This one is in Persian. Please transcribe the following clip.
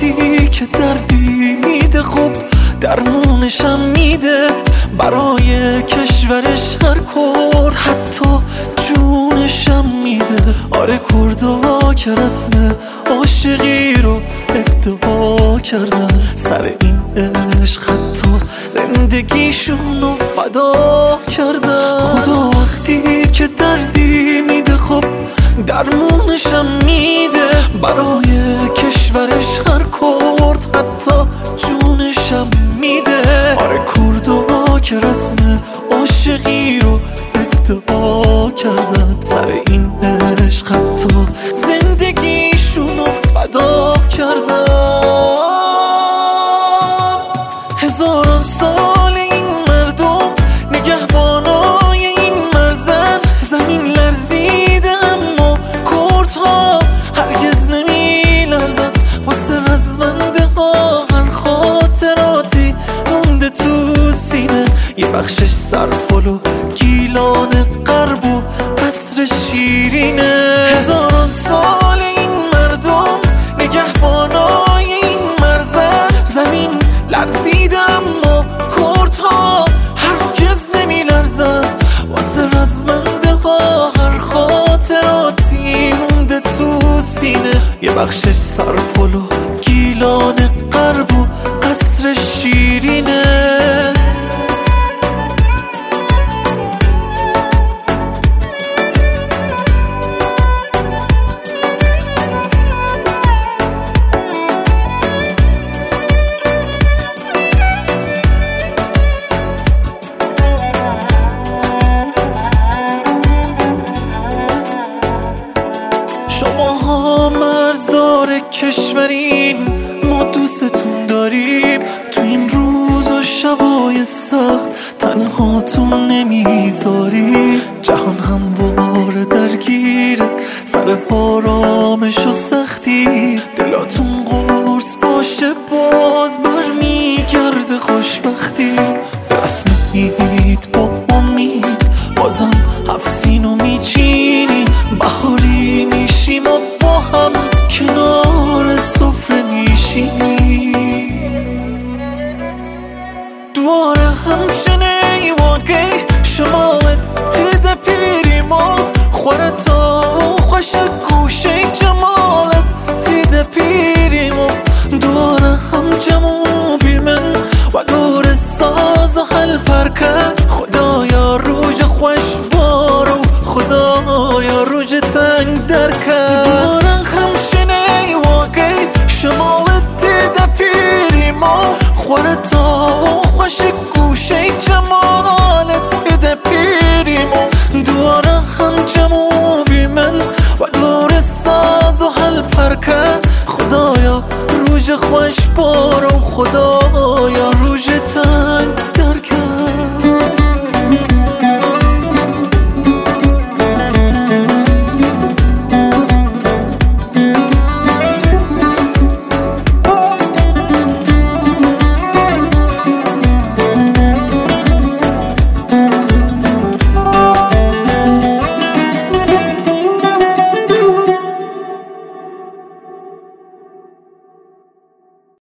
وقتی که دردی میده خب درمونشم میده، برای کشورش هر کرد حتی جونشم میده. آره کردا که رسم عاشقی رو ادعا کردن، سر این عشق حتی زندگیشون رو فدا کردن. خدا وقتی که دردی میده خب درمونشم میده، برای کشورش هر کرد حتی جونشم میده. آره کردا که رسم عاشقی رو ادعا کردن، سر این عشق حتی زندگیشون رو فدا کردن. هزاران سال این مردم نگهبانای این مرزن، زمین لرزیده اما کردها هرگز نمی لرزن. واسه رزمنده ها هر خاطراتی مونده تو سینه، یه بخشش سرپل و گیلان غرب و قصر شیرینه. هزاران سال این مردم نگهبانای این مرزن، زمین لرزیده اما کردها هرگز نمی لرزن. واسه رزمنده ها هر خاطراتی مونده تو سینه، یه بخشش سرپل و گیلان غرب و قصر شیرینه. شماها مرزدار کشورین، ما دوستتون داریم. تو این روز و شبای سخت تنهاتون نمیذاریم. جهان همواره درگیره سر آرامش و سختی، دلاتون قرص باشه باز برمیگرده خوشبختی. دست میدید با امید بازم هفسینو میچینی، بهاری میشیم و با هم کنار سفره میشینی. دواره همشنه واقعی شمالت تیده پیریم و خورتا و خوش گوشه جمالت تیده پیریم و دواره هم جمو بیمن و دور ساز و حل پرکه. خدایا روژ خوش بارو، خدایا روژ تنگ درکه. دواره همشنه واقعی شمالت تیده پیریم و خورتا و خوش گوشه جمالت تیده پیریم و دواره هم جمو بیمن و دور ساز و حل پرکه. خدایا روژ خوش بارو، خدایا روژ تنگ